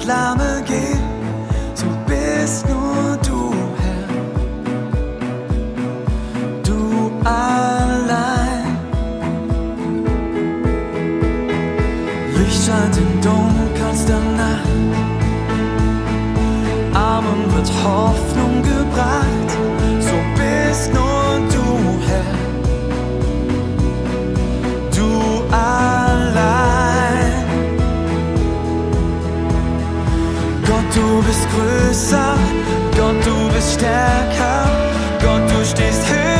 Handlamme gehen, so bist nur du Herr, du allein. Licht scheint in dunkelster Nacht, Armen wird Hoffnung gebracht, so bist nur du Herr, du allein. Gott, du bist größer, Gott, du bist stärker, Gott, du stehst höher.